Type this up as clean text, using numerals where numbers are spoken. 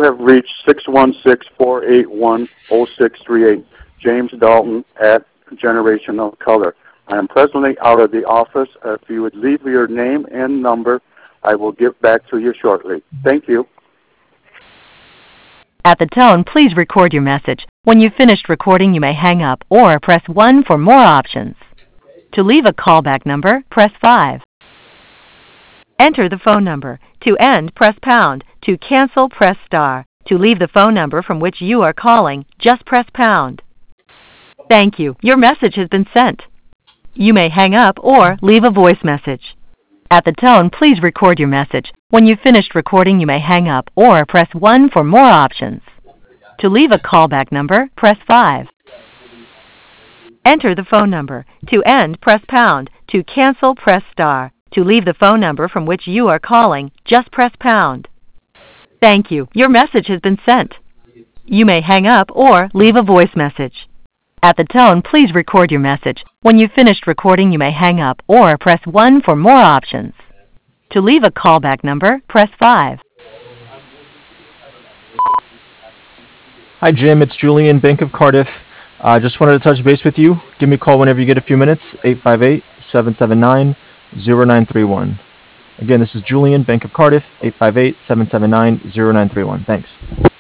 have reached 616-481-0638. James Dalton at Generation of Color. I am presently out of the office. If you would leave your name and number, I will get back to you shortly. Thank you. At the tone, please record your message. When you've finished recording, you may hang up or press 1 for more options. To leave a callback number, press 5. Enter the phone number. To end, press pound. To cancel, press star. To leave the phone number from which you are calling, just press pound. Thank you. Your message has been sent. You may hang up or leave a voice message. At the tone, please record your message. When you've finished recording, you may hang up or press 1 for more options. To leave a callback number, press 5. Enter the phone number. To end, press pound. To cancel, press star. To leave the phone number from which you are calling, just press pound. Thank you. Your message has been sent. You may hang up or leave a voice message. At the tone, please record your message. When you've finished recording, you may hang up or press 1 for more options. To leave a callback number, press 5. Hi, Jim. It's Julian, Bank of Cardiff. I just wanted to touch base with you. Give me a call whenever you get a few minutes, 858-779-0931. Again, this is Julian, Bank of Cardiff, 858-779-0931. Thanks.